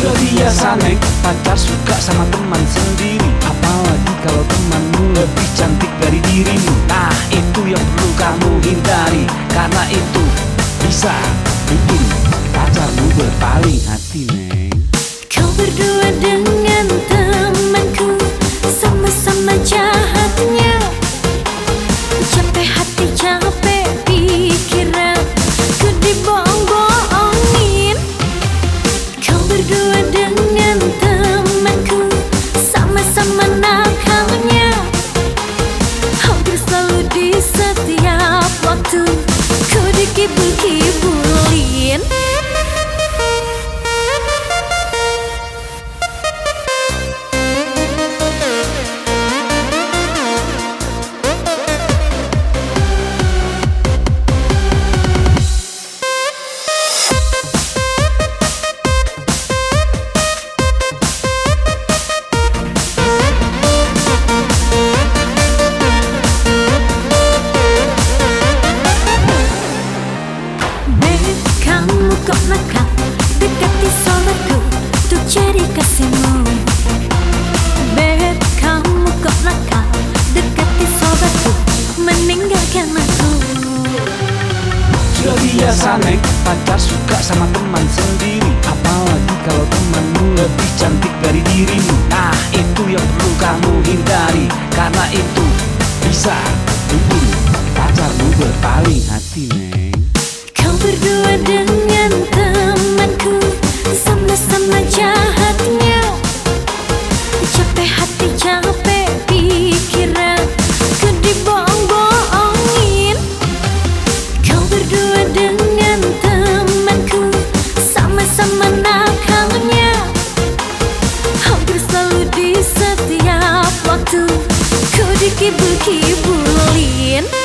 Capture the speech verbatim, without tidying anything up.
Sudah biasa neng, pacar suka sama teman sendiri. Apalagi kalau temanmu lebih cantik dari dirimu. Nah itu yang perlu kamu hindari, karena itu bisa bikin pacarmu berpaling hati neng. Kau berdua dengan temanku sama-sama jahatnya. Capek hati, capek pikiran, ku dibohong-bohongin. Kau berdua dengan temanku sama-sama nakalnya. Hampir selalu di setiap waktu ku dikibul-kibulin. Kamu kok nakal, dekati solatku untuk jadi kasihmu. Beb, kamu kok nakal, dekati sobatku, meninggalkan aku. Sudah biasa neng, pacar suka sama teman sendiri. Apalagi kalau temanmu lebih cantik dari dirimu. Nah itu yang perlu kamu hindari, karena itu bisa bikin pacarmu berpaling hati neng. Kau berdua dengan temanku sama-sama jahatnya. Capek hati, capek pikiran, ku dibohong-bohongin. Kau berdua dengan temanku sama-sama nakalnya. Hampir selalu di setiap waktu ku dikibul-kibulin.